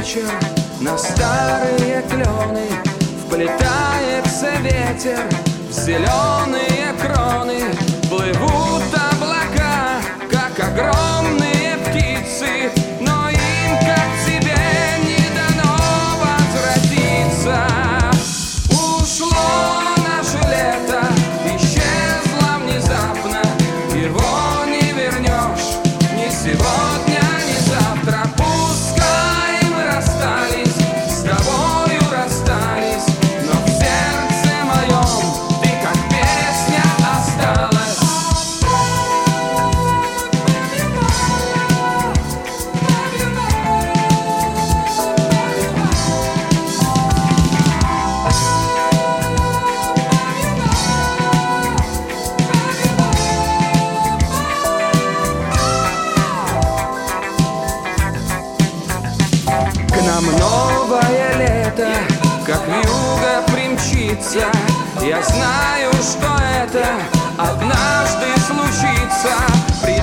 вечер на старые клены вплетается ветер в зеленые кроны. Плывут облака, как огромные птицы, но им, как тебе, не дано возвратиться. Ушло наше лето, исчезло внезапно, его не вернешь ни сегодня, ни завтра. Пускай мы расстались, с тобою расстались, но в сердце моем ты как песня осталась. К нам новое лето, как вьюга примчится. Я знаю, что это однажды случится.